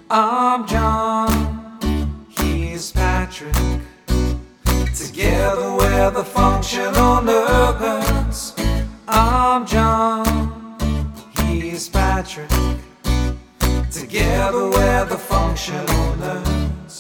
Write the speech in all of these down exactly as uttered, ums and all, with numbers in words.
I'm John, he's Patrick. Together we're the functional nerds. I'm John, he's Patrick. Together we're the functional nerds.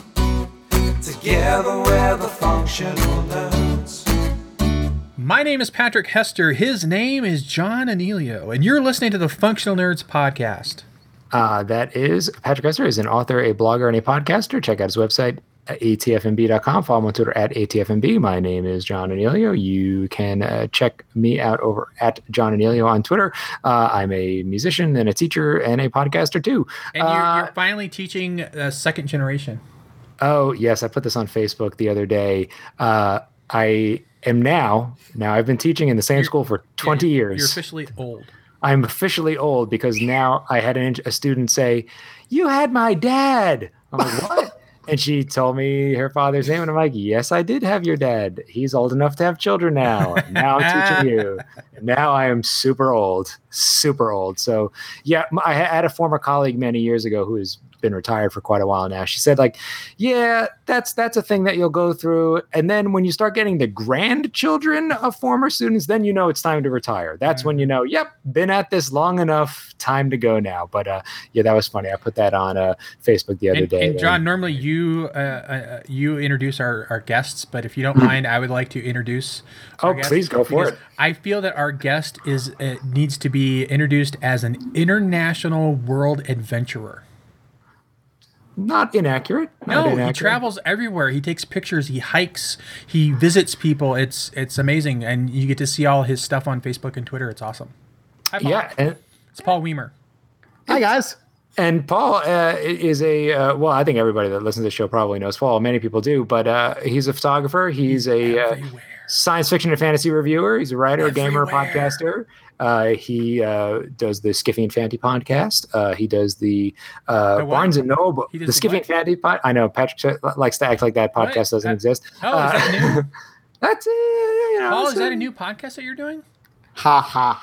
Together we're the functional nerds. My name is Patrick Hester. His name is John Anelio, and you're listening to the Functional Nerds podcast. Uh, that is Patrick Hester is an author, a blogger, and a podcaster. Check out his website at A T F M B dot com. Follow him on Twitter at A T F M B. My name is John Anelio. You can uh, check me out over at John Anelio on Twitter. Uh, I'm a musician and a teacher and a podcaster too. And you're, uh, you're finally teaching uh, second generation. Oh, yes. I put this on Facebook the other day. Uh, I am now, now I've been teaching in the same You're- school for twenty yeah, years. You're officially old. I'm officially old because now I had an, a student say, "You had my dad." I'm like, "What?" And she told me her father's name, and I'm like, "Yes, I did have your dad. He's old enough to have children now. Now I'm teaching you. Now I am super old, super old." So, yeah, I had a former colleague many years ago who has been retired for quite a while now. She said, like, yeah, that's that's a thing that you'll go through. And then when you start getting the grandchildren of former students, then you know it's time to retire. That's mm-hmm. when you know, yep, been at this long enough, time to go now. But uh, yeah, that was funny. I put that on uh, Facebook the other and, day. And John, and, normally you uh, uh, you introduce our, our guests, but if you don't mind, I would like to introduce Oh, please go for it. I feel that our guest is uh, needs to be introduced as an international world adventurer. Not inaccurate. Not no, inaccurate. He travels everywhere. He takes pictures. He hikes. He visits people. It's it's amazing, and you get to see all his stuff on Facebook and Twitter. It's awesome. Hi, Paul. Yeah, and, it's Paul Weimer. Hi guys. And Paul uh, is a uh, well. I think everybody that listens to the show probably knows Paul. Many people do, but uh, he's a photographer. He's a uh, science fiction and fantasy reviewer. He's a writer, everywhere. gamer, podcaster. Uh, he uh, does the Skiffy and Fanty podcast. Uh, he does the, uh, the Barnes and Noble, the, the Skiffy and Fanty pod. I know Patrick likes to act like that podcast what? doesn't that, exist. Oh, uh, is that new? That's uh, you know. Paul, is that a new podcast that you're doing? Ha ha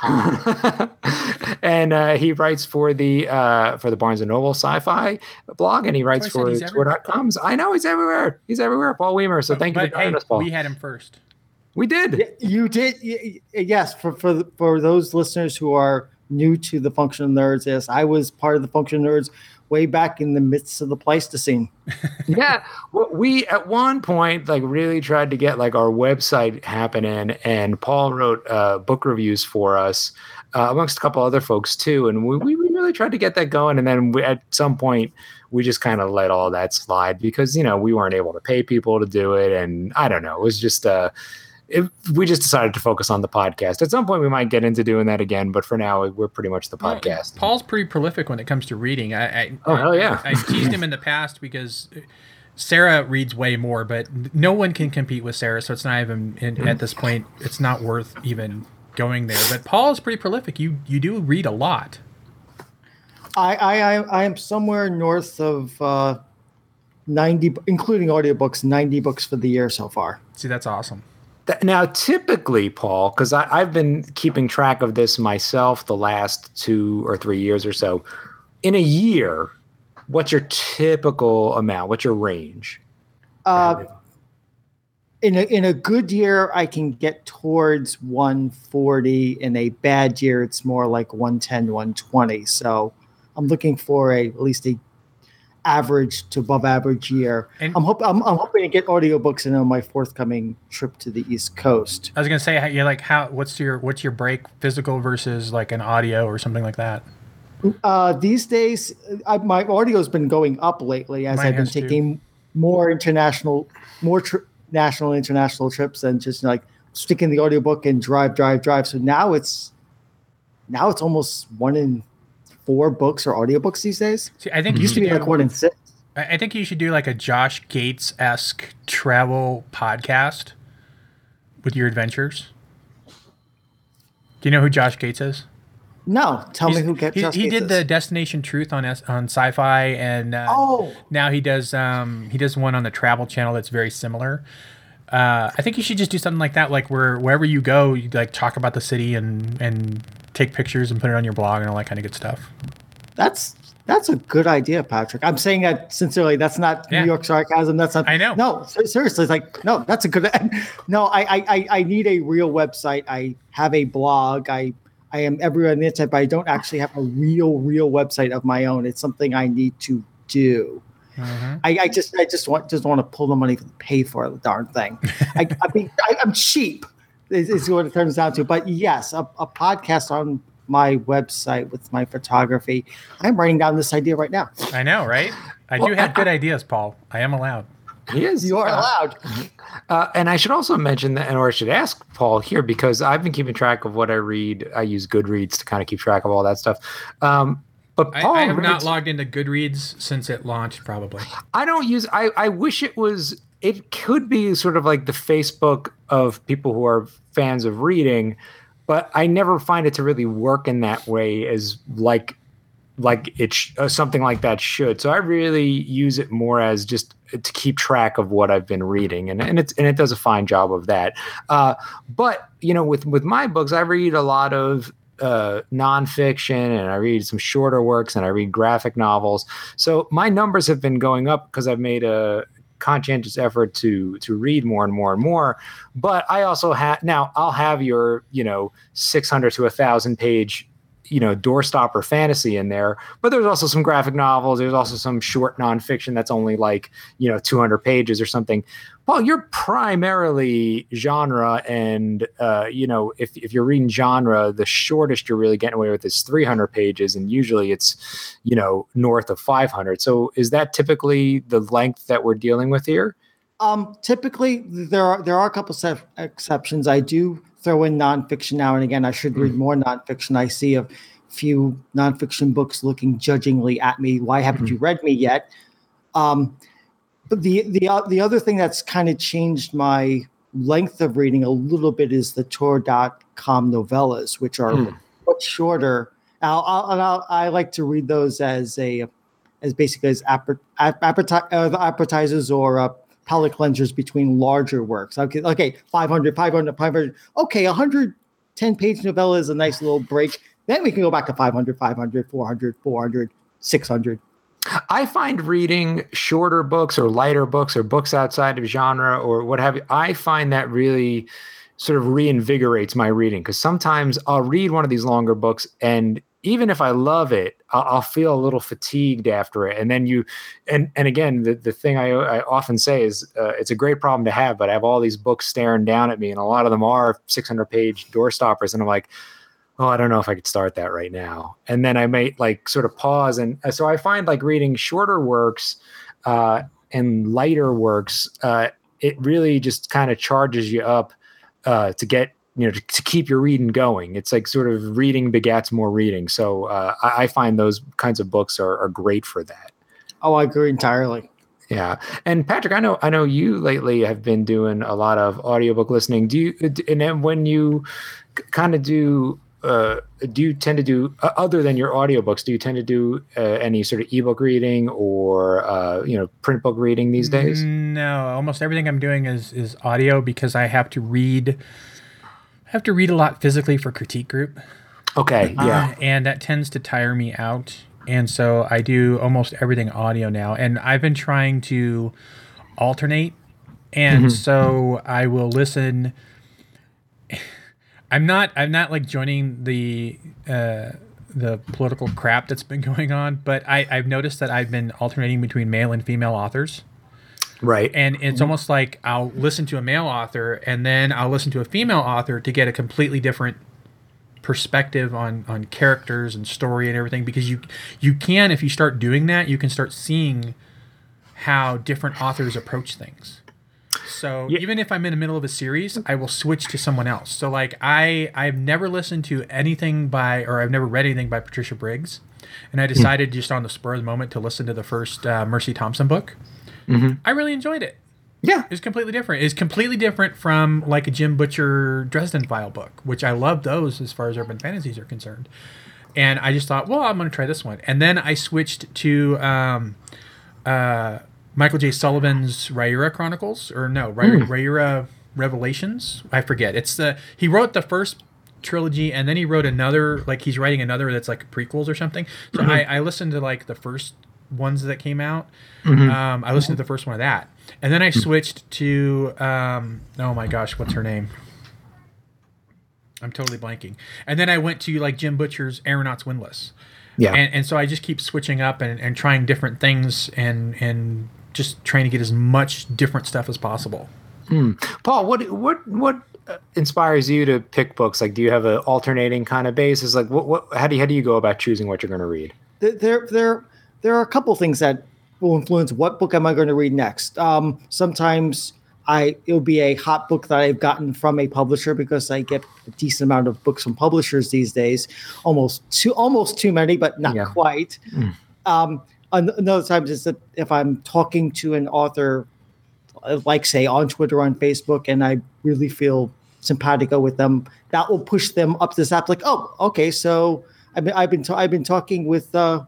ha! And uh, he writes for the uh, for the Barnes and Noble Sci-Fi blog, and he writes for Twitter dot com. I know he's everywhere. He's everywhere. Paul Weimer. So but, thank but, you for joining hey, us, Paul. We had him first. We did. You did. Yes. For for for those listeners who are new to the Functional Nerds, yes, I was part of the Functional Nerds way back in the midst of the Pleistocene. Yeah, well, we at one point like really tried to get like our website happening, and Paul wrote uh, book reviews for us uh, amongst a couple other folks too, and we we really tried to get that going, and then we, at some point we just kind of let all that slide because you know we weren't able to pay people to do it, and I don't know, it was just uh If we just decided to focus on the podcast. At some point, we might get into doing that again, but for now, we're pretty much the podcast. Well, Paul's pretty prolific when it comes to reading. I, I oh hell yeah! I, I teased him in the past because Sarah reads way more, but no one can compete with Sarah, so it's not even in, at this point. It's not worth even going there. But Paul is pretty prolific. You you do read a lot. I I I am somewhere north of uh, ninety, including audiobooks, ninety books for the year so far. See, that's awesome. Now, typically, Paul, because I've been keeping track of this myself the last two or three years or so, in a year, what's your typical amount? What's your range? Uh, in a in a good year, I can get towards one forty. In a bad year, it's more like one ten, one twenty. So I'm looking for a at least a average to above average year. And I'm, hope, I'm I'm hoping to get audiobooks in on my forthcoming trip to the East Coast. I was gonna say, you're like, how? What's your what's your break, physical versus like an audio or something like that? Uh, these days, I, my audio's been going up lately as Mine I've been has taking too. more international, more tri- national, international trips, and just like sticking the audiobook and drive, drive, drive. So now it's now it's almost one in four books or audiobooks these days. See, I think it used to be do, like one in six. I think you should do like a Josh Gates-esque travel podcast with your adventures. Do you know who Josh Gates is? No, tell He's, me who Josh he, Gates he did is. the Destination Truth on on Sci-Fi, and uh, oh. now he does um, he does one on the Travel Channel that's very similar. Uh, I think you should just do something like that, like where wherever you go, you like talk about the city and and take pictures and put it on your blog and all that kind of good stuff. That's That's a good idea, Patrick. I'm saying that sincerely. That's not Yeah. New York sarcasm. That's not. I know. No, ser- seriously, it's like no. That's a good. No, I, I, I, I need a real website. I have a blog. I, I am everywhere on the internet, but I don't actually have a real, real website of my own. It's something I need to do. Mhm. I, I just, I just want, just want to pull the money to pay for the darn thing. I, I mean, I, I'm cheap. Is, is what it turns down to. But yes, a, a podcast on my website with my photography. I'm writing down this idea right now. I know, right? I Well, do have I- good ideas, Paul. I am allowed. He is. You are uh, allowed. Uh, and I should also mention that, or I should ask Paul here, because I've been keeping track of what I read. I use Goodreads to kind of keep track of all that stuff. Um, but I, Paul, I have not writes- logged into Goodreads since it launched, probably. I don't use. I, I wish it was. It could be sort of like the Facebook of people who are fans of reading, but I never find it to really work in that way as like like it sh- uh, something like that should. So I really use it more as just to keep track of what I've been reading, and and it's and it does a fine job of that. Uh, but you know, with with my books, I read a lot of uh, nonfiction, and I read some shorter works, and I read graphic novels. So my numbers have been going up because I've made a conscientious effort to to read more and more and more. But I also have now I'll have your you know six hundred to a thousand page you know doorstopper fantasy in there, but there's also some graphic novels, there's also some short nonfiction that's only like you know two hundred pages or something. Paul, you're primarily genre, and uh you know if, if you're reading genre, the shortest you're really getting away with is three hundred pages, and usually it's you know north of five hundred. So is that typically the length that we're dealing with here? Um, typically, there are there are a couple of exceptions. I do throw in nonfiction now and again. I should read more nonfiction. I see a few nonfiction books looking judgingly at me. Why haven't you read me yet? Um, but the the uh, the other thing that's kind of changed my length of reading a little bit is the Tor dot com novellas, which are Hmm. much shorter. I'll, I'll, and I'll, I like to read those as a as basically as appet, appeti- uh, the appetizers or uh, palate cleansers between larger works. Okay, okay, five hundred, five hundred, five hundred. Okay, one hundred ten page novella is a nice little break. Then we can go back to five hundred, five hundred, four hundred, four hundred, six hundred. I find reading shorter books or lighter books or books outside of genre or what have you, I find that really sort of reinvigorates my reading, because sometimes I'll read one of these longer books, and even if I love it, I'll, I'll feel a little fatigued after it. And then you, and and again, the, the thing I, I often say is uh, it's a great problem to have, but I have all these books staring down at me, and a lot of them are six hundred page doorstoppers, and I'm like, oh, I don't know if I could start that right now. And then I might like sort of pause. And uh, so I find like reading shorter works uh, and lighter works, uh, it really just kind of charges you up uh, to get, you know, to, to keep your reading going. It's like sort of reading begats more reading. So uh, I, I find those kinds of books are, are great for that. Oh, I agree entirely. Yeah. And Patrick, I know, I know you lately have been doing a lot of audiobook listening. Do you, and then when you kind of do, uh, do you tend to do, uh, other than your audiobooks, do you tend to do uh, any sort of ebook reading or, uh, you know, print book reading these days? No, almost everything I'm doing is is audio, because I have to read. I have to read a lot physically for critique group. Okay. Yeah. Uh, and that tends to tire me out. And so I do almost everything audio now. And I've been trying to alternate. And Mm-hmm. so I will listen. I'm not I'm not like joining the uh, the political crap that's been going on, but I, I've noticed that I've been alternating between male and female authors. Right. And it's almost like I'll listen to a male author and then I'll listen to a female author to get a completely different perspective on, on characters and story and everything, because you you can, if you start doing that, you can start seeing how different authors approach things. So Yeah. even if I'm in the middle of a series, I will switch to someone else. So like I I've never listened to anything by, or I've never read anything by Patricia Briggs, and I decided just on the spur of the moment to listen to the first uh, Mercy Thompson book. Mhm. I really enjoyed it. Yeah. It's completely different. It's completely different from like a Jim Butcher Dresden File book, which I love those as far as urban fantasies are concerned. And I just thought, well, I'm going to try this one. And then I switched to um, uh, Michael J. Sullivan's Rhaenyra Chronicles, or no, Rha- Mm. Rhaenyra Revelations. I forget. It's the he wrote the first trilogy, and then he wrote another, like he's writing another that's like prequels or something. So I, I listened to like the first ones that came out. Mm-hmm. Um, I listened to the first one of that, and then I switched to um, oh my gosh, what's her name? I'm totally blanking. And then I went to like Jim Butcher's Aeronauts Windlass. Yeah. And, and so I just keep switching up and, and trying different things and and just trying to get as much different stuff as possible. Mm. Paul, what what what uh, inspires you to pick books? Like, do you have an alternating kind of basis? Like, what what how do you, how do you go about choosing what you're going to read? There there there are a couple things that will influence what book am I going to read next. Um, sometimes I it'll be a hot book that I've gotten from a publisher because I get a decent amount of books from publishers these days, almost too almost too many, but not Yeah. quite. Mm. Um, an- another times is that if I'm talking to an author, uh, like say on Twitter or on Facebook, and I really feel simpatico with them, that will push them up this app. Like, oh, okay, so I've been I've been ta- I've been talking with uh,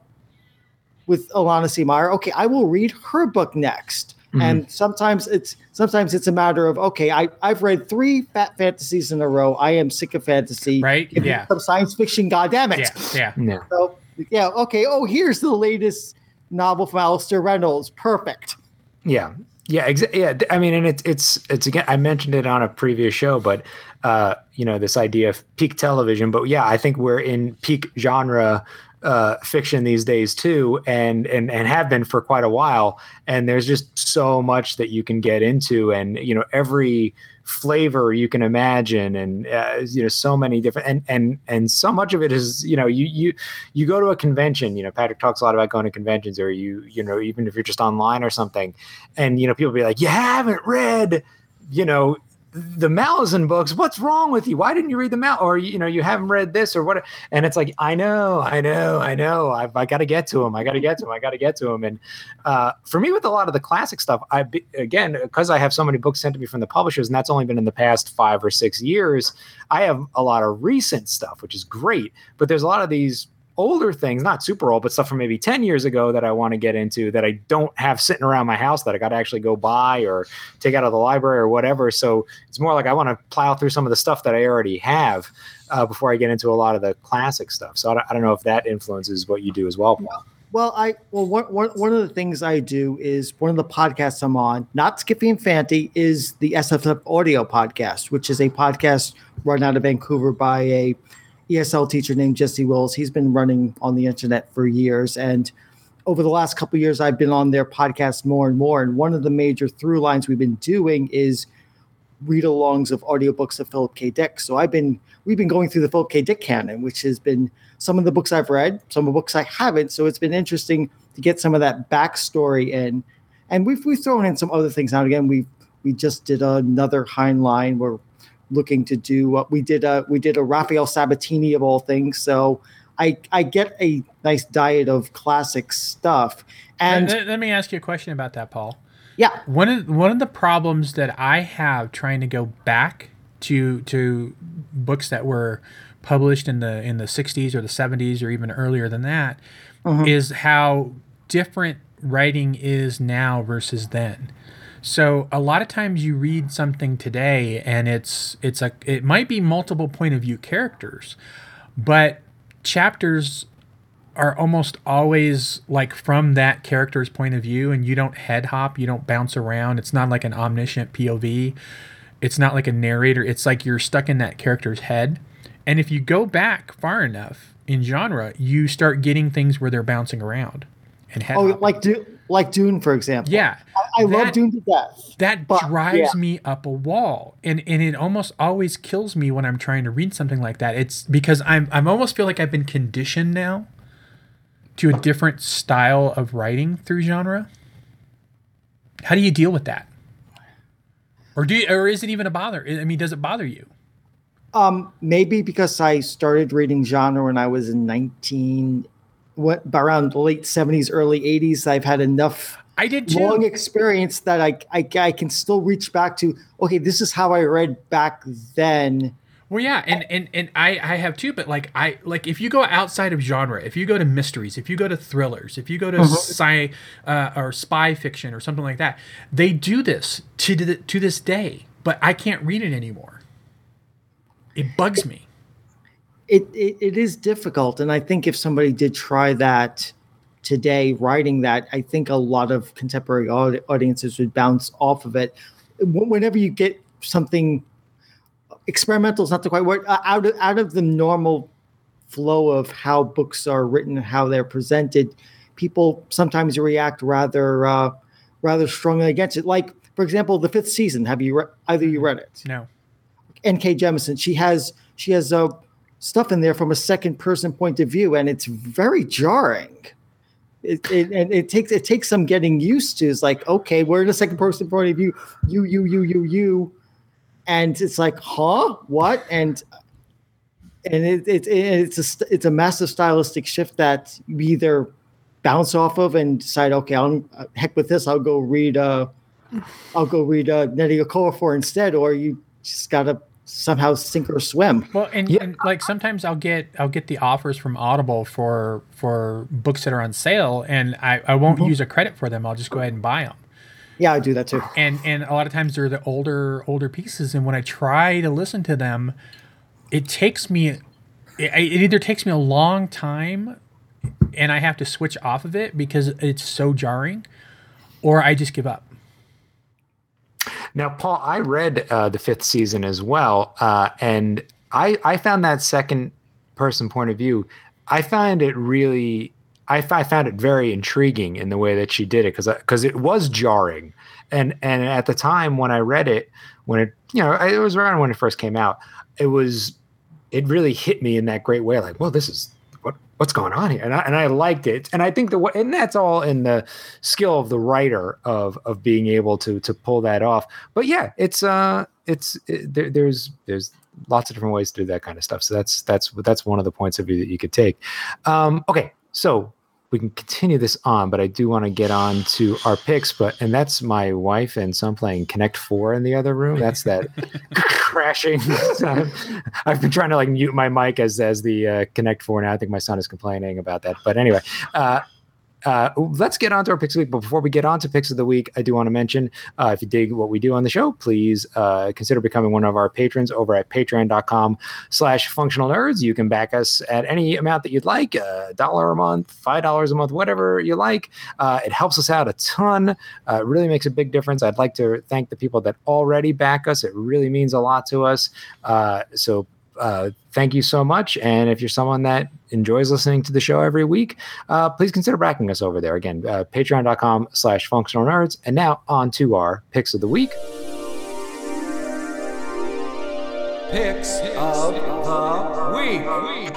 with Alana C. Meyer. Okay, I will read her book next. Mhm. And sometimes it's sometimes it's a matter of, okay, I, I've read three fat fantasies in a row. I am sick of fantasy. Right? Give me Yeah. some science fiction, goddammit. Yeah, yeah. Yeah. So yeah, okay. Oh, here's the latest novel from Alistair Reynolds. Perfect. Yeah. Yeah, exa- yeah. I mean, and it's it's it's again. I mentioned it on a previous show, but uh, you know, this idea of peak television. But yeah, I think we're in peak genre uh, fiction these days too, and and and have been for quite a while. And there's just so much that you can get into, and you know, every flavor you can imagine, and uh, you know, so many different, and and and so much of it is, you know, you you you go to a convention. You know, Patrick talks a lot about going to conventions, or you you know, even if you're just online or something, and you know, people be like, you haven't read, you know, the Malazan books. What's wrong with you? Why didn't you read the Mal? Or you know, you haven't read this or what? And it's like, I know, I know, I know. I've, I got to get to them. I got to get to them. I got to get to them. And uh, for me, with a lot of the classic stuff, I be, again, because I have so many books sent to me from the publishers, and that's only been in the past five or six years. I have a lot of recent stuff, which is great. But there's a lot of these older things, not super old, but stuff from maybe ten years ago that I want to get into that I don't have sitting around my house that I got to actually go buy or take out of the library or whatever. So it's more like I want to plow through some of the stuff that I already have uh, before I get into a lot of the classic stuff. So I don't, I don't know if that influences what you do as well, Paul. Well, I well one, one, one of the things I do is one of the podcasts I'm on, not Skippy and Fanty, is the S F F Audio Podcast, which is a podcast run out of Vancouver by a E S L teacher named Jesse Wills. He's been running on the internet for years. And over the last couple of years, I've been on their podcast more and more. And one of the major through lines we've been doing is read-alongs of audiobooks of Philip K. Dick. So I've been, we've been going through the Philip K. Dick canon, which has been some of the books I've read, some of the books I haven't. So it's been interesting to get some of that backstory in. And we've, we've thrown in some other things. Now, again, we we just did another Heinlein. We're looking to do what we did. A, we did a Raphael Sabatini of all things. So I I get a nice diet of classic stuff. And let, let me ask you a question about that, Paul. yeah, One of one of the problems that I have trying to go back to to books that were published in the in the sixties or the seventies or even earlier than that is how different writing is now versus then. So a lot of times you read something today and it's it's a it might be multiple point of view characters, but chapters are almost always like from that character's point of view, and you don't head hop, you don't bounce around. It's not like an omniscient P O V. It's not like a narrator. It's like you're stuck in that character's head. And if you go back far enough in genre, you start getting things where they're bouncing around and head oh, hopping. like Du- like Dune, for example. Yeah. I, I love That- Dune to death. That But, drives yeah. me up a wall, and and it almost always kills me when I'm trying to read something like that. It's because I'm I'm almost feel like I've been conditioned now to a different style of writing through genre. How do you deal with that? Or do you, or is it even a bother? I mean, does it bother you? Um, maybe because I started reading genre when I was in nineteen, what around the late seventies, early eighties. I've had enough I did too. long experience that I, I I can still reach back to. Okay, this is how I read back then. Well, yeah, and, and, and I, I have too, but like I like if you go outside of genre, if you go to mysteries, if you go to thrillers, if you go to sci uh, or spy fiction or something like that, they do this to the, to this day, but I can't read it anymore. It bugs me. it, it it is difficult, and I think if somebody did try that today, writing that, I think a lot of contemporary aud- audiences would bounce off of it. Wh- Whenever you get something experimental, is not the quite word, uh, out of out of the normal flow of how books are written and how they're presented, people sometimes react rather uh, rather strongly against it. Like, for example, the fifth season. Have you re- either you read it? No. N K. Jemisin. She has she has uh, stuff in there from a second person point of view, and it's very jarring. It, it and it takes it takes some getting used to. It's like, okay, we're in a second person point of view. You you you you you, and it's like, huh, what? And and it, it, it's a st- it's a massive stylistic shift that you either bounce off of and decide, okay, I'll heck with this. I'll go read uh, I'll go read uh, Nnedi Okorafor instead, or you just gotta somehow sink or swim. Well, and, Yeah. and like sometimes I'll get I'll get the offers from Audible for for books that are on sale, and I, I won't use a credit for them. I'll just go ahead and buy them. Yeah, I do that too. And and a lot of times they're the older older pieces, and when I try to listen to them, it takes me it, it either takes me a long time, and I have to switch off of it because it's so jarring, or I just give up. Now, Paul, I read uh, the fifth season as well, uh, and I I found that second person point of view. I find it really, I, f- I found it very intriguing in the way that she did it, because because it was jarring, and and at the time when I read it, when it you know it was around when it first came out, it was it really hit me in that great way, like, well, this is. What, what's going on here? And I, and I liked it. And I think the and that's all in the skill of the writer of of being able to to pull that off. But yeah, it's uh it's it, there, there's there's lots of different ways to do that kind of stuff. So that's that's that's one of the points of view that you could take. Um, okay, so we can continue this on, but I do want to get on to our picks. But and that's my wife and son playing Connect Four in the other room. That's that crashing sound. I've been trying to like mute my mic as as the uh, Connect Four now. I think my son is complaining about that. But anyway, uh, uh, let's get on to our picks of the week. But before we get on to picks of the week, I do want to mention uh, if you dig what we do on the show, please uh, consider becoming one of our patrons over at patreon.com slash functional nerds. You can back us at any amount that you'd like, a dollar a month, five dollars a month, whatever you like. Uh, it helps us out a ton. Uh, it really makes a big difference. I'd like to thank the people that already back us. It really means a lot to us. Uh, so Uh, thank you so much. And if you're someone that enjoys listening to the show every week, uh, please consider backing us over there. Again, uh, patreon.com slash functional nerds. And now on to our picks of the week. Picks of the week.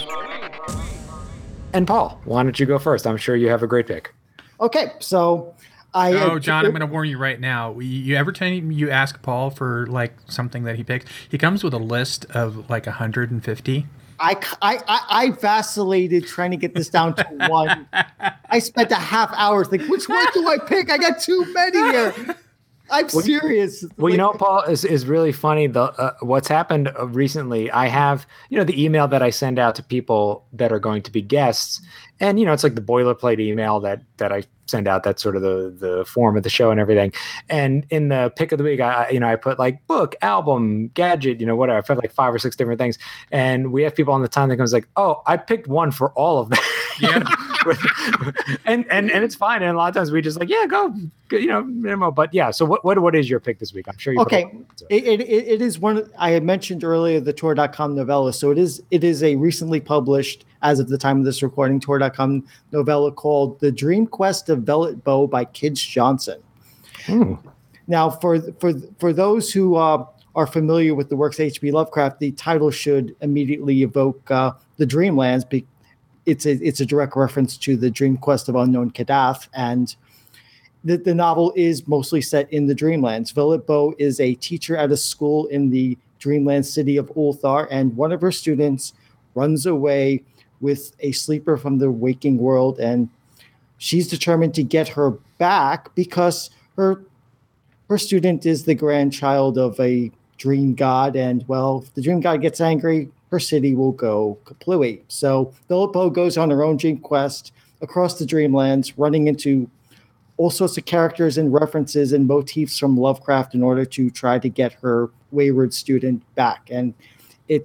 And Paul, why don't you go first? I'm sure you have a great pick. Okay, so I. Oh, John, I'm going to warn you right now. You, you every time you ask Paul for like something that he picked, he comes with a list of like one hundred fifty. I, I, I, I vacillated trying to get this down to one. I spent a half hour thinking, which one do I pick? I got too many here. I'm Well, serious. Well, you Like, know, Paul, is is really funny. The uh, what's happened uh, recently, I have, you know, the email that I send out to people that are going to be guests, and you know, it's like the boilerplate email that that I send out. That's sort of the the form of the show and everything. And in the pick of the week, I you know I put like book, album, gadget, you know, whatever. I put like five or six different things, and we have people on the time that comes like, oh, I picked one for all of them. Yeah. and and and it's fine. And a lot of times we just like, yeah, go, go you know, minimal. But yeah. So what what what is your pick this week? I'm sure you. Okay, Put a- it, it, it is one of- I had mentioned earlier the Tor dot com novella. So it is it is a recently published, as of the time of this recording, Tor dot com novella called The Dream Quest of Velvet Bow by Kids Johnson. Hmm. Now, for for for those who uh, are familiar with the works of H P Lovecraft, the title should immediately evoke uh, the Dreamlands. Be- it's a it's a direct reference to the Dream Quest of Unknown Kadath, and the, the novel is mostly set in the Dreamlands. Velvet Bow is a teacher at a school in the Dreamland city of Ulthar, and one of her students runs away with a sleeper from the waking world, and she's determined to get her back because her her student is the grandchild of a dream god, and well, if the dream god gets angry, her city will go kaplooey. So Velvet Bow goes on her own dream quest across the Dreamlands, running into all sorts of characters and references and motifs from Lovecraft in order to try to get her wayward student back. And it's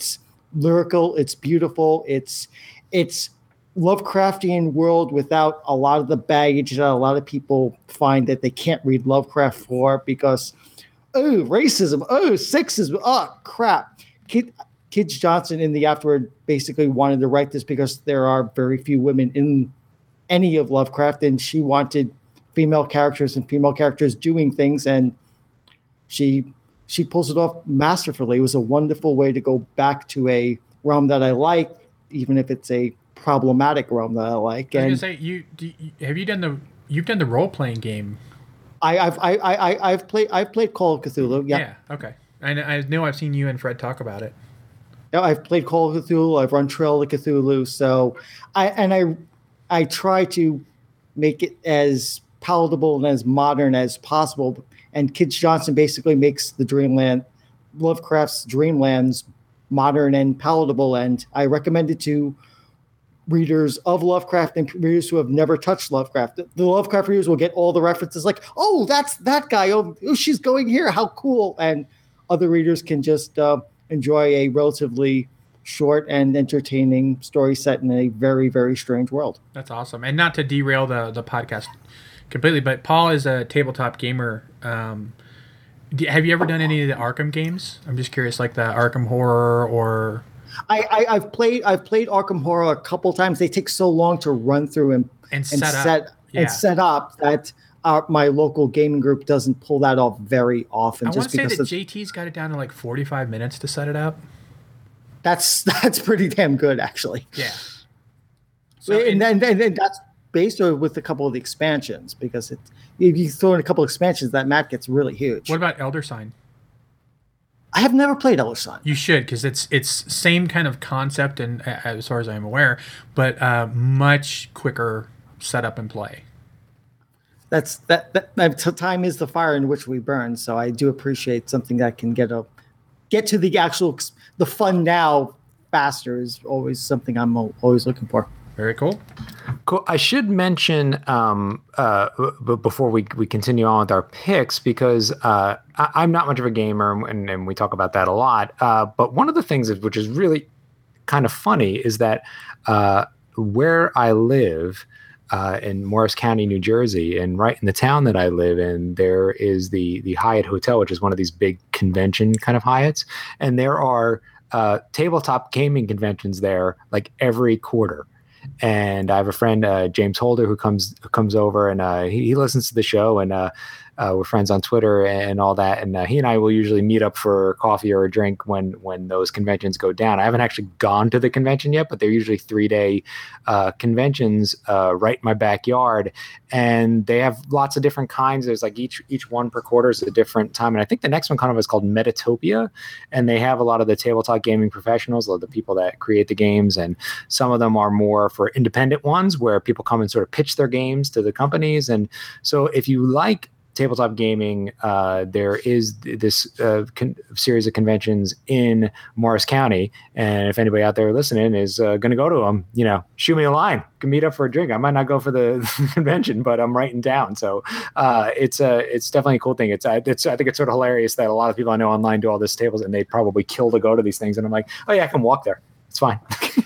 lyrical. It's beautiful. It's it's Lovecraftian world without a lot of the baggage that a lot of people find that they can't read Lovecraft for because, oh, racism, oh, sexism, oh, crap. Kid, Kids Johnson in the afterword basically wanted to write this because there are very few women in any of Lovecraft, and she wanted female characters and female characters doing things, and she she pulls it off masterfully. It was a wonderful way to go back to a realm that I like, even if it's a problematic realm that I like. I And was gonna say, you, do you have you done the you've done the role playing game? I, I've I, I I've played I've played Call of Cthulhu. Yeah, Yeah. Okay. I know, I know I've seen you and Fred talk about it. Yeah, I've played Call of Cthulhu. I've run Trail of Cthulhu. So I and I I try to make it as palatable and as modern as possible. And Kids Johnson basically makes the Dreamland, Lovecraft's Dreamlands, modern and palatable. And I recommend it to readers of Lovecraft and readers who have never touched Lovecraft. The, the Lovecraft readers will get all the references like, oh, that's that guy. Oh, oh she's going here. How cool. And other readers can just uh, enjoy a relatively short and entertaining story set in a very, very strange world. That's awesome. And not to derail the, the podcast completely, but Paul is a tabletop gamer. Um, do, have you ever done any of the Arkham games? I'm just curious, like the Arkham Horror or... I, I, I've played I've played Arkham Horror a couple times. They take so long to run through and And and set up. set Yeah. and set up that our, my local gaming group doesn't pull that off very often. I want just to say because that of- J T's got it down to like forty-five minutes to set it up. that's that's pretty damn good actually. Yeah. So, and then and, and that's based on with a couple of the expansions because it if you throw in a couple of expansions that map gets really huge. what about Elder Sign? I have never played Elder Sign. You should, because it's it's same kind of concept, and uh, as far as I'm aware, but uh, much quicker setup and play. That's that, that that t- time is the fire in which we burn. So I do appreciate something that can get a get to the actual ex- the fun now faster is always something I'm al- always looking for. Very cool. Cool. I should mention um, uh, b- before we, we continue on with our picks, because uh, I, I'm not much of a gamer, and, and we talk about that a lot. Uh, but one of the things that, which is really kind of funny is that uh, where I live uh, in Morris County, New Jersey, and right in the town that I live in, there is the the Hyatt Hotel, which is one of these big convention kind of Hyatts, and there are uh, tabletop gaming conventions there like every quarter. And I have a friend, uh, James Holder, who comes who comes over and uh, he, he listens to the show, and uh, uh, we're friends on Twitter and all that. And uh, he and I will usually meet up for coffee or a drink when when those conventions go down. I haven't actually gone to the convention yet, but they're usually three day uh, conventions uh, right in my backyard, and they have lots of different kinds. There's like each each one per quarter is a different time, and I think the next one kind of is called Metatopia, and they have a lot of the tabletop gaming professionals, a lot of the people that create the games, and some of them are more for independent ones where people come and sort of pitch their games to the companies. And so if you like tabletop gaming, uh, there is this uh, con- series of conventions in Morris County. And if anybody out there listening is uh, going to go to them, you know, shoot me a line, can meet up for a drink. I might not go for the convention, but I'm right in town. So uh, it's a, it's definitely a cool thing. It's, uh, it's, I think it's sort of hilarious that a lot of people I know online do all this tables and they probably kill to go to these things. And I'm like, oh yeah, I can walk there. It's fine.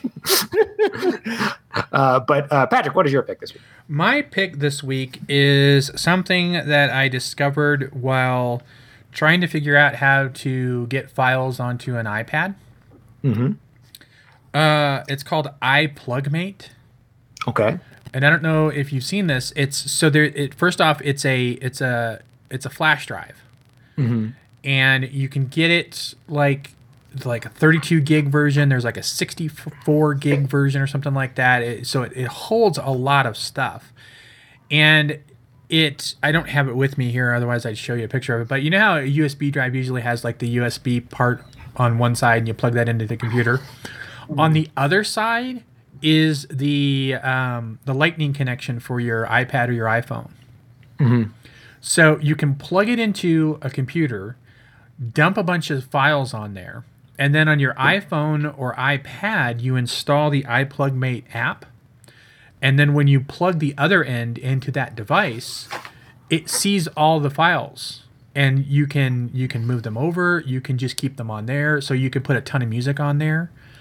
uh, but uh, Patrick, what is your pick this week? My pick this week is something that I discovered while trying to figure out how to get files onto an iPad. Mm-hmm. Uh, it's called iPlugmate. Okay. And I don't know if you've seen this. It's so there. It, first off, it's a it's a it's a flash drive, Mm-hmm. and you can get it like like a thirty-two gig version. There's like a sixty-four gig version or something like that. It, so it, it holds a lot of stuff, and it I don't have it with me here. Otherwise, I'd show you a picture of it. But you know how a U S B drive usually has like the U S B part on one side, and you plug that into the computer. On the other side is the um, the Lightning connection for your iPad or your iPhone. Mm-hmm. So you can plug it into a computer, dump a bunch of files on there, and then on your iPhone or iPad, you install the iPlugmate app. And then when you plug the other end into that device, it sees all the files. And you can you can move them over. You can just keep them on there. So you can put a ton of music on there.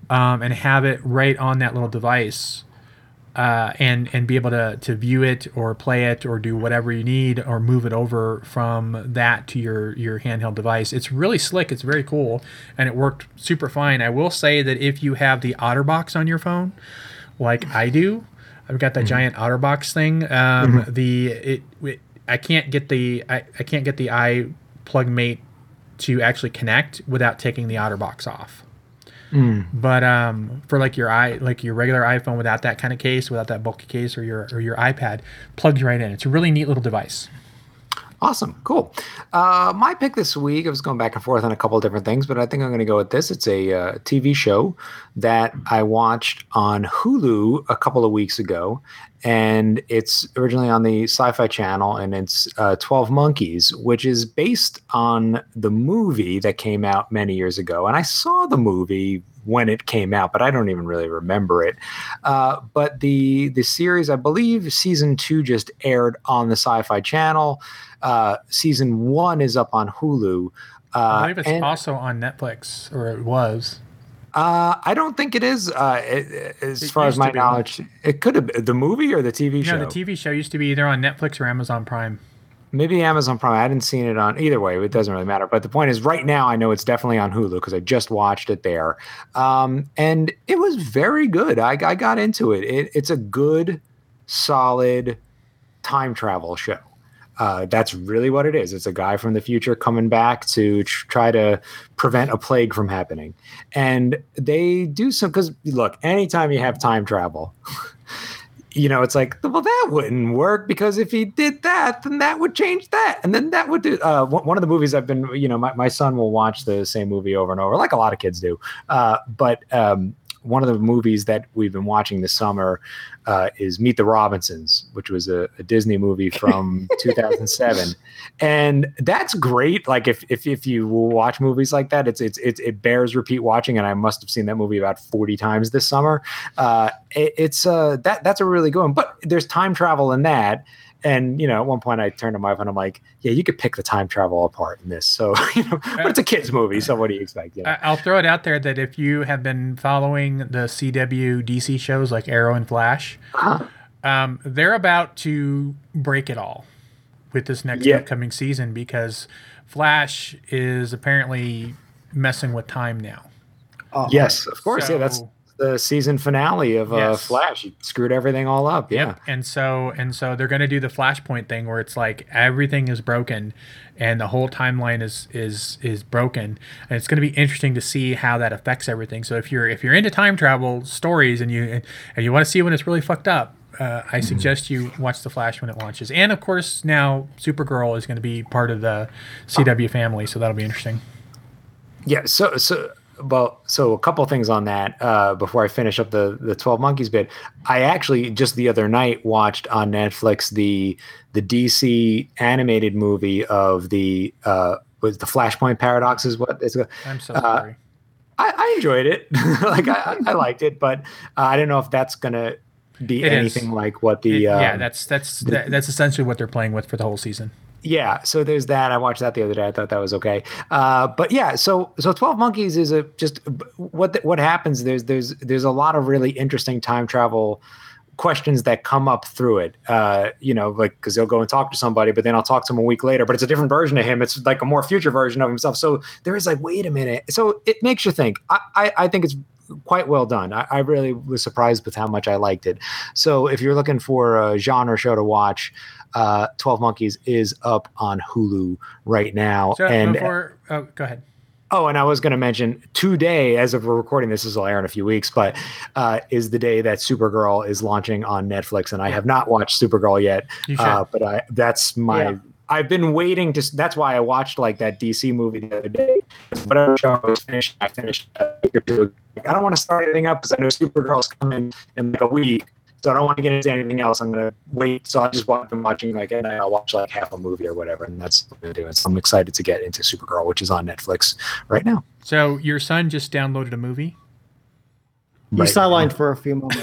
um, and have it right on that little device. Uh, and and be able to, to view it or play it or do whatever you need or move it over from that to your, your handheld device. It's really slick. It's very cool, and it worked super fine. I will say that if you have the OtterBox on your phone, like I do, I've got that mm-hmm. giant OtterBox thing. Um, mm-hmm. The it, it I can't get the I, I can't get the iPlugMate to actually connect without taking the OtterBox off. Mm. But um, for like your i like your regular iPhone without that kind of case, without that bulky case, or your or your iPad, plugs right in. It's a really neat little device. Awesome, cool. Uh, my pick this week, I was going back and forth on a couple of different things, but I think I'm going to go with this. It's a uh, T V show that I watched on Hulu a couple of weeks ago, and it's originally on the Sci-Fi Channel, and it's uh, twelve Monkeys, which is based on the movie that came out many years ago. And I saw the movie when it came out, but I don't even really remember it. Uh, but the the series, I believe season two just aired on the Sci-Fi Channel. Uh, season one is up on Hulu. Uh, I believe it's and, also on Netflix, or it was. Uh, I don't think it is. Uh, it, as it far as my knowledge, it could have been the movie or the T V show. No, the T V show used to be either on Netflix or Amazon Prime. Maybe Amazon Prime. I hadn't seen it on either way. It doesn't really matter. But the point is, right now, I know it's definitely on Hulu because I just watched it there, um, and it was very good. I, I got into it. it. It's a good, solid time travel show. Uh, that's really what it is. It's a guy from the future coming back to tr- try to prevent a plague from happening. And they do some, because look, anytime you have time travel, you know, it's like, well, that wouldn't work because if he did that, then that would change that. And then that would do, uh, one of the movies I've been, you know, my, my son will watch the same movie over and over, like a lot of kids do. Uh, but, um, one of the movies that we've been watching this summer uh, is Meet the Robinsons, which was a, a Disney movie from two thousand seven, and that's great. Like if if if you watch movies like that, it's it's, it's it bears repeat watching. And I must have seen that movie about forty times this summer. Uh, it, it's uh, that that's a really good one. But there's time travel in that. And, you know, at one point I turned to my phone, I'm like, yeah, you could pick the time travel apart in this. So, you know, but it's a kid's movie. So what do you expect? You know? I'll throw it out there that if you have been following the C W D C shows like Arrow and Flash, uh-huh. um, they're about to break it all with this next yeah. upcoming season because Flash is apparently messing with time now. Uh, yes, of course. So, yeah, that's the season finale of uh, yes. Flash. He screwed everything all up. Yeah. Yep. And so and so they're going to do the Flashpoint thing where it's like everything is broken and the whole timeline is is is broken. And it's going to be interesting to see how that affects everything. So if you're if you're into time travel stories and you and you want to see when it's really fucked up, uh, I mm-hmm. suggest you watch the Flash when it launches. And of course, now Supergirl is going to be part of the C W family, so that'll be interesting. Yeah, so so Well, so a couple of things on that uh, before I finish up the, the twelve Monkeys bit. I actually just the other night watched on Netflix the the D C animated movie of the uh, was the Flashpoint Paradox is what it's. I'm so uh, sorry. I, I enjoyed it. like I, I liked it, but uh, I don't know if that's gonna be it anything is. like what the it, um, yeah that's that's the, that's essentially what they're playing with for the whole season. Yeah, so there's that. I watched that the other day. I thought that was okay. Uh, but yeah, so so twelve Monkeys is a just what the, what happens. There's there's there's a lot of really interesting time travel questions that come up through it. Uh, you know, like because they'll go and talk to somebody, but then I'll talk to him a week later. But it's a different version of him. It's like a more future version of himself. So there is like, wait a minute. So it makes you think. I I, I think it's quite well done. I, I really was surprised with how much I liked it. So if you're looking for a genre show to watch, uh, twelve Monkeys is up on Hulu right now. So and before, oh, go ahead. Oh, and I was going to mention today, as of we're recording this, this will air in a few weeks, but uh, is the day that Supergirl is launching on Netflix, and I have not watched Supergirl yet. You should. Uh, but I that's my. Yeah. I've been waiting to. That's why I watched like that D C movie the other day. Whatever show I was finished, I finished a week or two. I don't want to start anything up because I know Supergirl's coming in like a week, so I don't want to get into anything else. I'm gonna wait. So I just want been watching like, and I'll watch like half a movie or whatever, and that's what I'm doing. So I'm excited to get into Supergirl, which is on Netflix right now. So your son just downloaded a movie? You Right sidelined now. for a few moments.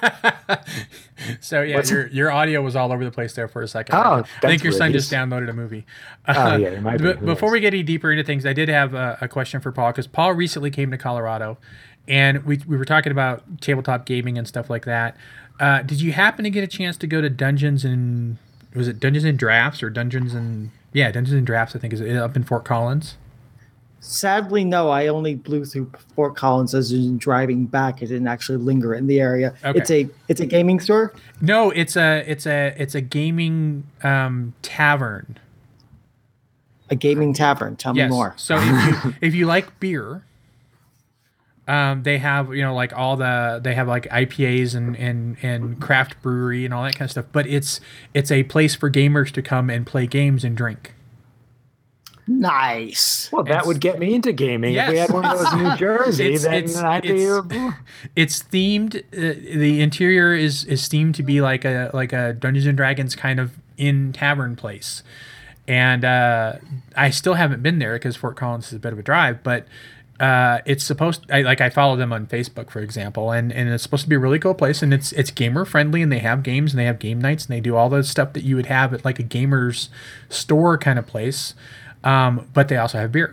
So yeah, What's- your your audio was all over the place there for a second. Oh, I that's think your son weird. just downloaded a movie. Oh, yeah, it might be. But Who before knows? we get any deeper into things, I did have a, a question for Paul because Paul recently came to Colorado, and we we were talking about tabletop gaming and stuff like that. Uh, did you happen to get a chance to go to Dungeons and was it Dungeons and Drafts or Dungeons and yeah Dungeons and Drafts? I think is it up in Fort Collins. Sadly, no. I only blew through Fort Collins as in driving back. I didn't actually linger in the area. Okay. It's a it's a gaming store. No, it's a it's a it's a gaming um, tavern. A gaming tavern. Tell Yes. me more. So if you if you like beer, um, they have you know like all the they have like I P As and and and craft brewery and all that kind of stuff. But it's it's a place for gamers to come and play games and drink. Nice. Well, that It's- would get me into gaming. Yes. If we had one of those in New Jersey, It's- then it's- I'd be. it's- It's themed. Uh, the interior is is themed to be like a like a Dungeons and Dragons kind of in tavern place, and uh, I still haven't been there because Fort Collins is a bit of a drive. But uh, it's supposed. I, like I follow them on Facebook, for example, and, and it's supposed to be a really cool place, and it's it's gamer friendly, and they have games, and they have game nights, and they do all the stuff that you would have at like a gamer's store kind of place. Um, but they also have beer.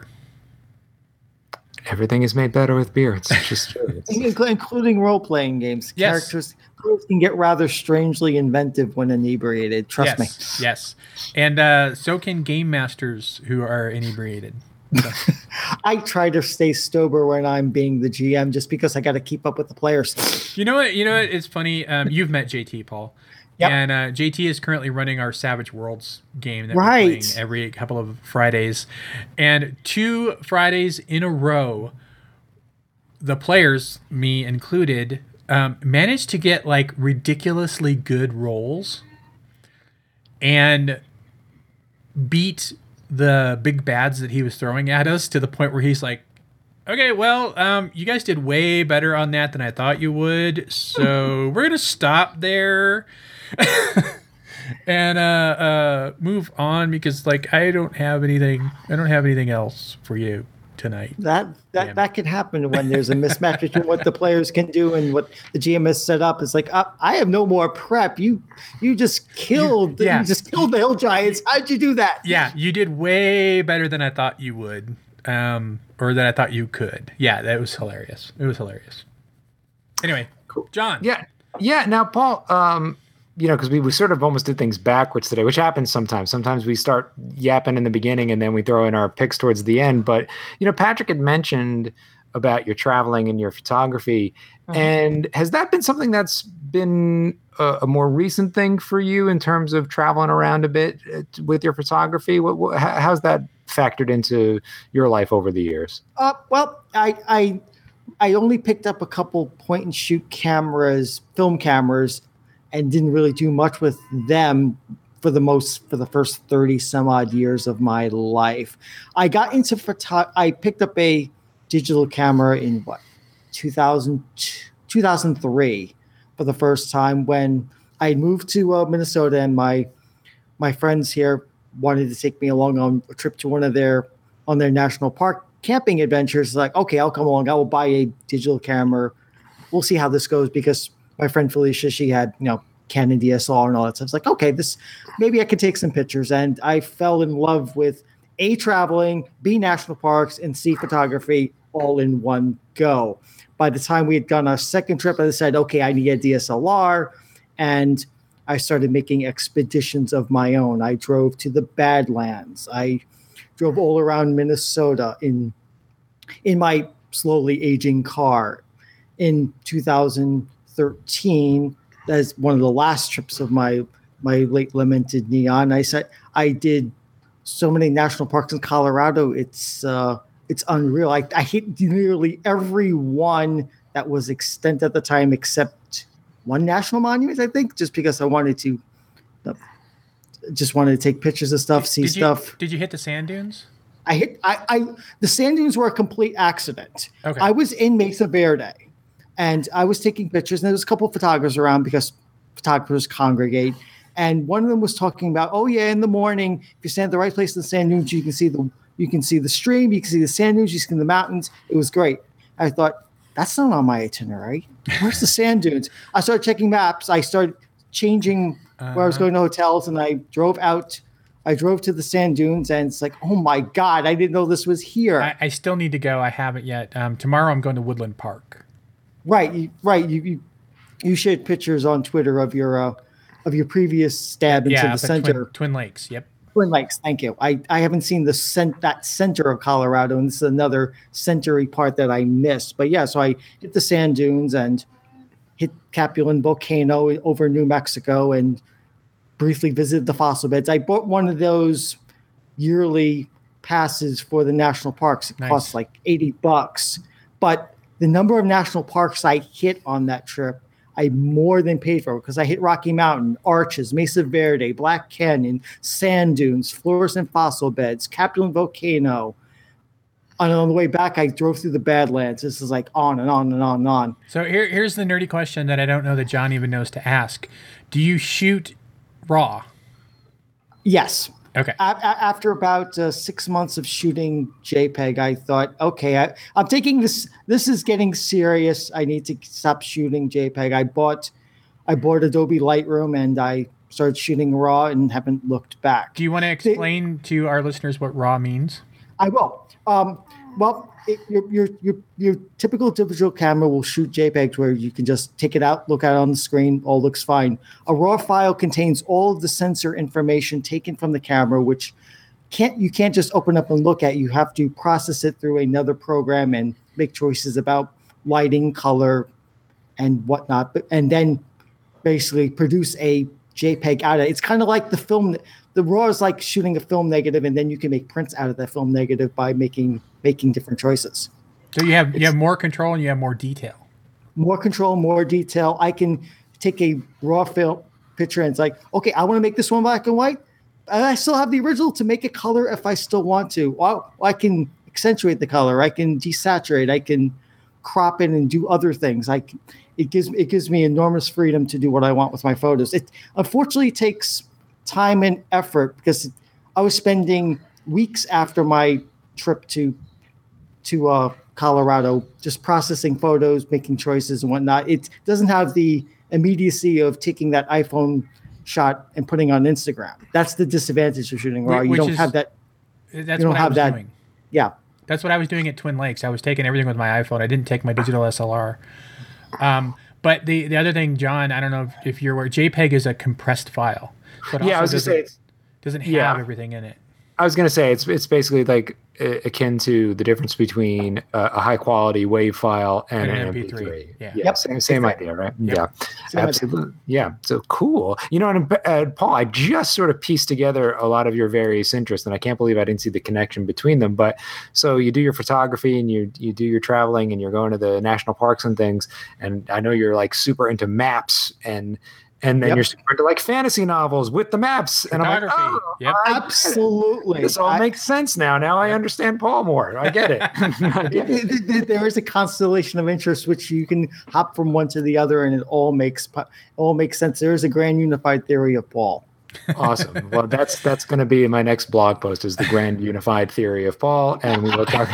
Everything is made better with beer. It's just true. It's- Inclu- Including role playing games. Yes. Characters characters can get rather strangely inventive when inebriated. Trust me. Yes, yes, and uh, so can game masters who are inebriated. I try to stay sober when I'm being the G M just because I got to keep up with the players. You know what? You know what? It's funny. Um, you've met J T, Paul. Yep. And uh, J T is currently running our Savage Worlds game that Right. we're playing every couple of Fridays. And two Fridays in a row, the players, me included, um, managed to get like ridiculously good rolls and beat the big bads that he was throwing at us to the point where he's like, okay, well, um, you guys did way better on that than I thought you would, so we're gonna stop there and uh, uh, move on because, like, I don't have anything. I don't have anything else for you tonight. That that Damn. that can happen when there's a mismatch between what the players can do and what the G M has set up. It's like uh, I have no more prep. You you just killed yeah. you just killed the Hill Giants. How'd you do that? Yeah, you did way better than I thought you would, um, or that I thought you could. Yeah, that was hilarious. It was hilarious. Anyway, Cool. John. Yeah, yeah. Now, Paul, um, you know, because we, we sort of almost did things backwards today, which happens sometimes. Sometimes we start yapping in the beginning and then we throw in our picks towards the end. But you know, Patrick had mentioned about your traveling and your photography, Mhm. and has that been something that's been a, a more recent thing for you in terms of traveling around a bit uh, with your photography? What, what how, how's that factored into your life over the years? Uh, well, I I I only picked up a couple point and shoot cameras, film cameras, and didn't really do much with them for the most for the first thirty some odd years of my life. I got into photo. I picked up a digital camera in what two thousand, two thousand three for the first time when I moved to uh, Minnesota, and my my friends here wanted to take me along on a trip to one of their on their national park camping adventures. Like, okay, I'll come along. I will buy a digital camera. We'll see how this goes, because my friend Felicia, she had, you know, Canon D S L R and all that stuff. It's like, okay, this maybe I could take some pictures. And I fell in love with A, traveling, B, national parks, and C, photography all in one go. By the time we had done our second trip, I decided, okay, I need a D S L R. And I started making expeditions of my own. I drove to the Badlands. I drove all around Minnesota in in my slowly aging car. In two thousand thirteen, that's one of the last trips of my my late lamented Neon. I said I did so many national parks in Colorado. It's uh, it's unreal. I, I hit nearly every one that was extant at the time, except one national monument, I think, just because I wanted to. Uh, just wanted to take pictures of stuff, see did stuff. You, did you hit the sand dunes? I hit. I, I the sand dunes were a complete accident. Okay. I was in Mesa Verde, and I was taking pictures, and there was a couple of photographers around because photographers congregate. And one of them was talking about, oh yeah, in the morning, if you stand at the right place in the sand dunes, you can see the you can see the stream, you can see the sand dunes, you can see the mountains. It was great. I thought, that's not on my itinerary. Where's the sand dunes? I started checking maps. I started changing where I was Uh-huh. going to hotels, and I drove out I drove to the sand dunes, and it's like, oh my god, I didn't know this was here. I, I still need to go. I haven't yet. Um, tomorrow I'm going to Woodland Park. Right, you, right. You, you you shared pictures on Twitter of your uh, of your previous stab into Yeah, the the center. Twin, Twin Lakes. Yep. Twin Lakes. Thank you. I, I haven't seen the cent- that center of Colorado, and this is another centery part that I missed. But yeah, so I hit the sand dunes and hit Capulin Volcano over New Mexico, and briefly visited the fossil beds. I bought one of those yearly passes for the national parks. It Nice. costs like eighty bucks, but the number of national parks I hit on that trip, I more than paid for, because I hit Rocky Mountain, Arches, Mesa Verde, Black Canyon, sand dunes, fluorescent fossil beds, Capulin Volcano. And on the way back, I drove through the Badlands. This is like on and on and on and on. So here, here's the nerdy question that I don't know that John even knows to ask. Do you shoot raw? Yes. Okay. A- a- after about uh, six months of shooting JPEG, I thought, okay, I, I'm taking this. This is getting serious. I need to stop shooting JPEG. I bought, I bought Adobe Lightroom, and I started shooting RAW and haven't looked back. Do you want to explain to our listeners what raw means? I will. Um, well, it, your, your your your typical digital camera will shoot JPEGs where you can just take it out, look at it on the screen, all looks fine. A RAW file contains all of the sensor information taken from the camera, which can't you can't just open up and look at. You have to process it through another program and make choices about lighting, color, and whatnot, but, and then basically produce a JPEG out of it. It's kind of like the film. The RAW is like shooting a film negative, and then you can make prints out of that film negative by making making different choices. So you have you have more control and you have more detail. More control, more detail. I can take a RAW film picture and it's like, okay, I want to make this one black and white, and I still have the original to make it color if I still want to. Well, I can accentuate the color. I can desaturate. I can crop it and do other things. I can, it gives it gives me enormous freedom to do what I want with my photos. It unfortunately takes time and effort, because I was spending weeks after my trip to to uh, Colorado just processing photos, making choices and whatnot. It doesn't have the immediacy of taking that iPhone shot and putting on Instagram. That's the disadvantage of shooting RAW. You Which don't is- have that. That's You don't what I have was that. doing. Yeah. That's what I was doing at Twin Lakes. I was taking everything with my iPhone. I didn't take my digital S L R. Um, but the, the other thing, John, I don't know if, if you're aware, JPEG is a compressed file. So it Yeah, I also was gonna say doesn't- it's, doesn't have yeah. everything in it. I was gonna say it's it's basically like uh, akin to the difference between uh, a high quality WAV file and, And an an M P M P three. three, yeah. yeah Yep. same same idea, right? Yep. Yeah, Same idea. absolutely. Yeah, so cool. You know, and uh, Paul, I just sort of pieced together a lot of your various interests, and I can't believe I didn't see the connection between them. But so you do your photography, and you you do your traveling, and you're going to the national parks and things, and I know you're like super into maps and. And then Yep. you're super into like fantasy novels with the maps. And I'm like, Photography. oh, Yep. I get it. Absolutely. This all I- makes sense now. Now I understand Paul more. I get it. I get it. Th- th- there is a constellation of interest which you can hop from one to the other, and it all makes po- all makes sense. There is a grand unified theory of Paul. Awesome. Well, that's that's going to be my next blog post is the grand unified theory of Paul, and we will talk.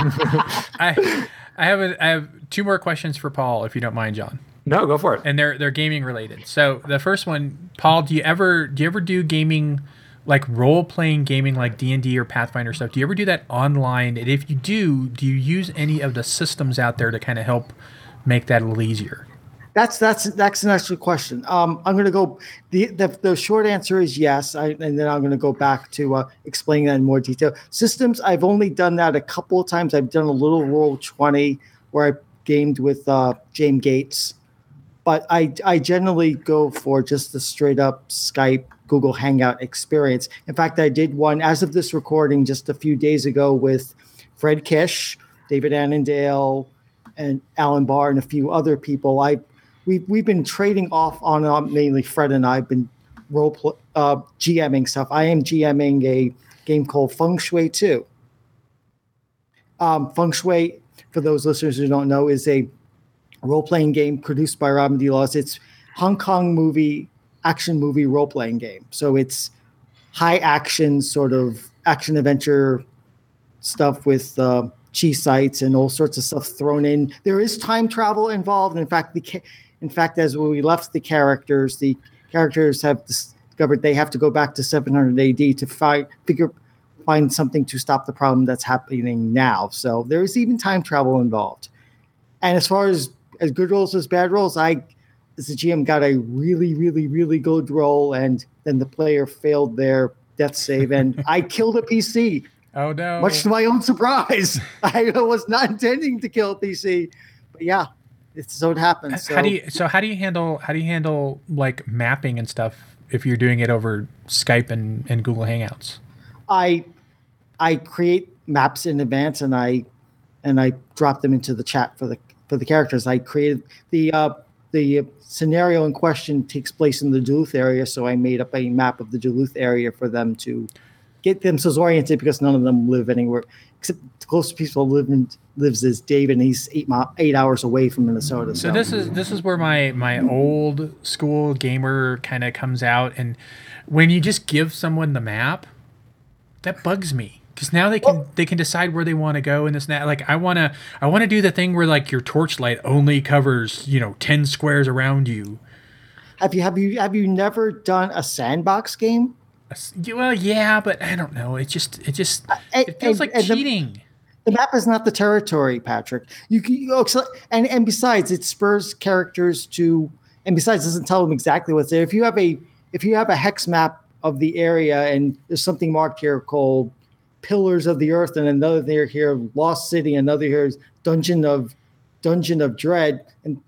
I I have a, I have two more questions for Paul, if you don't mind, John. No, go for it. And they're they're gaming related. So the first one, Paul, do you ever do you ever do gaming, like role playing gaming, like D and D or Pathfinder stuff? Do you ever do that online? And if you do, do you use any of the systems out there to kind of help make that a little easier? That's that's that's an excellent question. Um, I'm going to go. The, the the short answer is yes, I, and then I'm going to go back to uh, explaining that in more detail. Systems, I've only done that a couple of times. I've done a little Roll twenty where I gamed with uh, James Gates. But I, I generally go for just the straight up Skype, Google Hangout experience. In fact, I did one as of this recording just a few days ago with Fred Kish, David Annandale, and Alan Barr, and a few other people. I we've we've been trading off on and on, mainly Fred and I have been role pl- uh, GMing stuff. I am GMing a game called Feng Shui two. Um, Feng Shui, for those listeners who don't know, is a role-playing game produced by Robin D. Laws. It's Hong Kong movie, action movie role-playing game. So it's high action, sort of action adventure stuff with uh, chi sites and all sorts of stuff thrown in. There is time travel involved. In fact, the ca- in fact, as when we left the characters, the characters have this discovered they have to go back to seven hundred A D to find figure find something to stop the problem that's happening now. So there is even time travel involved. And as far as as good rolls as bad rolls, I as a G M got a really, really, really good roll, and then the player failed their death save, and I killed a P C. Oh no! Much to my own surprise, I was not intending to kill a P C, but yeah, it's so it happens. So how do you so how do you handle how do you handle like mapping and stuff if you're doing it over Skype and, and Google Hangouts? I I create maps in advance, and I and I drop them into the chat for the for the characters. I created the uh, the scenario in question takes place in the Duluth area, so I made up a map of the Duluth area for them to get themselves oriented, because none of them live anywhere except the closest people live in, lives is David, and he's eight mi- eight hours away from Minnesota. So, So, this is this is where my my old school gamer kind of comes out, and when you just give someone the map, that bugs me, because now they can they can decide where they want to go and this and that. Like I wanna I wanna do the thing where like your torchlight only covers, you know, ten squares around you. have you have you have you never done a sandbox game? Well, yeah, but I don't know. It just it just And- it feels and- like and the- cheating. The map is not the territory, Patrick. You, can- you and and besides, it spurs characters to, and besides, it doesn't tell them exactly what's there. If you have a if you have a hex map of the area, and there's something marked here called Pillars of the Earth, and another there here Lost City, another here is Dungeon of Dungeon of Dread, and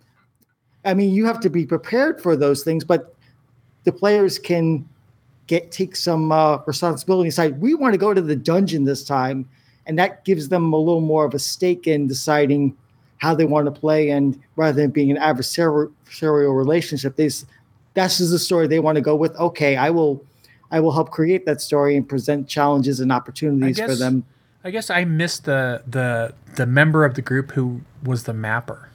I mean you have to be prepared for those things, but the players can get take some uh, responsibility and decide we want to go to the dungeon this time. And that gives them a little more of a stake in deciding how they want to play. And rather than being an adversarial relationship, they, that's just the story they want to go with. Okay, I will, I will help create that story and present challenges and opportunities guess- for them. I guess I missed the the the member of the group who was the mapper.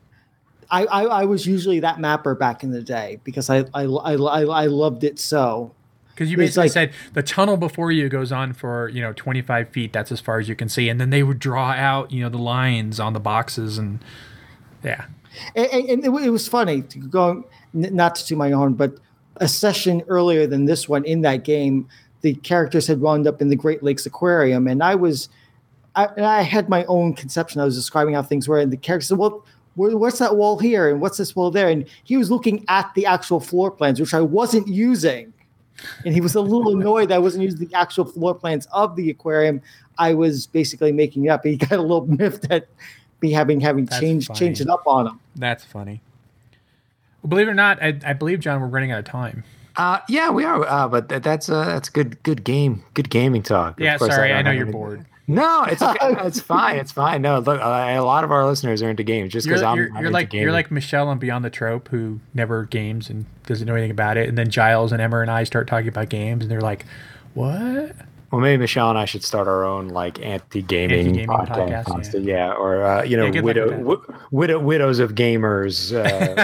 I, I, I was usually that mapper back in the day because I, I, I, I, I loved it so. Because you It's basically like- said the tunnel before you goes on for, you know, twenty-five feet. That's as far as you can see. And then they would draw out, you know, the lines on the boxes. And yeah. And, and it, it was funny to go, n- not to my own, but a session earlier than this one in that game, the characters had wound up in the Great Lakes Aquarium, and I was, I, and I had my own conception. I was describing how things were, and the character said, "Well, where, what's that wall here, and what's this wall there?" And he was looking at the actual floor plans, which I wasn't using, and he was a little annoyed that I wasn't using the actual floor plans of the aquarium. I was basically making it up. He got a little miffed at me having having That's changed funny. changed it up on him. That's funny. Well, believe it or not, I, I believe, John, we're running out of time. Uh, yeah, we are. Uh, but that, that's uh, that's good. Good game. Good gaming talk. Of Yeah, course, sorry. I, don't know have you're any- bored. No, it's okay. It's fine. It's fine. No, look, uh, a lot of our listeners are into games just You're, because I'm, you're, I'm you're into like gaming. you're like Michelle on Beyond the Trope, who never games and doesn't know anything about it. And then Giles and Emma and I start talking about games, and they're like, "What?" Well, maybe Michelle and I should start our own like anti-gaming, Anti-gaming podcast, podcast, podcast, yeah. or uh, you know, Yeah, good luck widow, with that. wi- widow, widows of gamers, uh,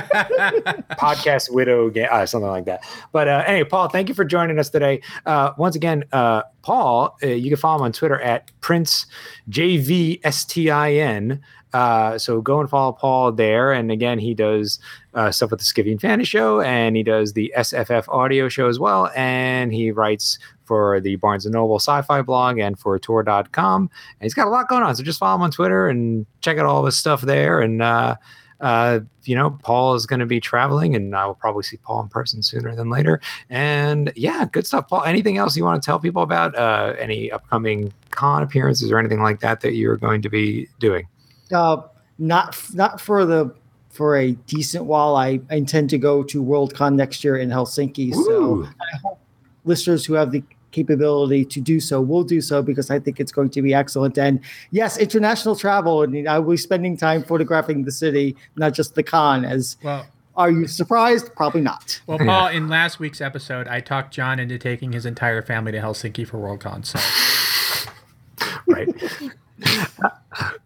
podcast widow, ga- uh, something like that. But uh, anyway, Paul, thank you for joining us today. Uh, once again, uh, Paul, uh, you can follow him on Twitter at Prince J V S T I N. Uh, so go and follow Paul there. And again, he does uh, stuff with the Skivvy and Fantasy Show, and he does the S F F audio show as well. And he writes for the Barnes and Noble sci-fi blog and for tour dot com. And he's got a lot going on. So just follow him on Twitter and check out all of his stuff there. And, uh, uh, you know, Paul is going to be traveling, and I will probably see Paul in person sooner than later. And yeah, good stuff. Paul, anything else you want to tell people about? Uh, any upcoming con appearances or anything like that that you're going to be doing? Uh, not not for the for a decent while. I, I intend to go to Worldcon next year in Helsinki. So Ooh. I hope listeners who have the capability to do so will do so, because I think it's going to be excellent. And yes, international travel, and I will be spending time photographing the city, not just the con. As Well, are you surprised? Probably not. well, Paul, in last week's episode, I talked John into taking his entire family to Helsinki for Worldcon. So Right. Cool.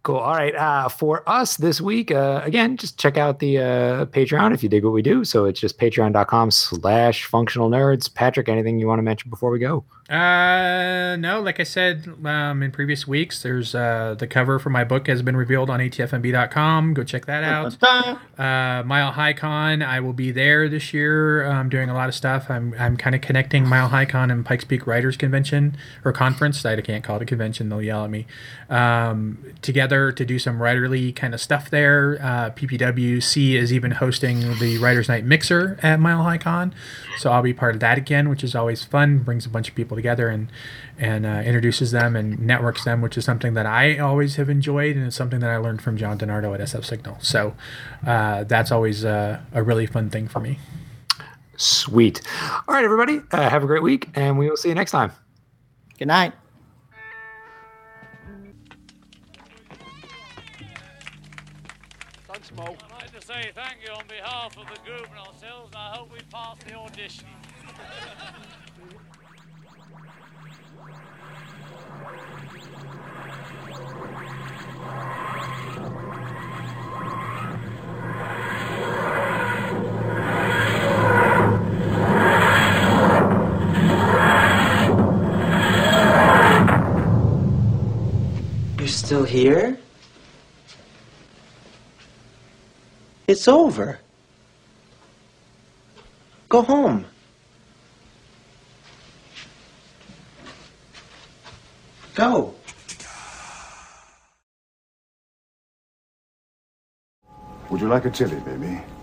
Cool. All right. Uh, for us this week, uh, again, just check out the uh, Patreon if you dig what we do. So it's just patreon.com slash functional nerds. Patrick, anything you want to mention before we go? Uh, no, like I said um, in previous weeks, there's uh, the cover for my book has been revealed on A T F M B dot com. Go check that out. Uh, Mile High Con, I will be there this year. I'm doing a lot of stuff. I'm I'm kind of connecting Mile High Con and Pikes Peak Writers Convention or conference. I can't call it a convention; they'll yell at me. Um, together to do some writerly kind of stuff there. Uh, P P W C is even hosting the Writers Night Mixer at Mile High Con, so I'll be part of that again, which is always fun. Brings a bunch of people together and and uh, introduces them and networks them, which is something that I always have enjoyed, and it's something that I learned from John DiNardo at S F Signal. So uh, that's always uh, a really fun thing for me. Sweet. All right, everybody, uh, have a great week, and we will see you next time. Good night. I'd like to say thank you on behalf of the group and ourselves, and I hope we pass the audition. You're still here? It's over. Go home. Go. Would you like a chili, baby?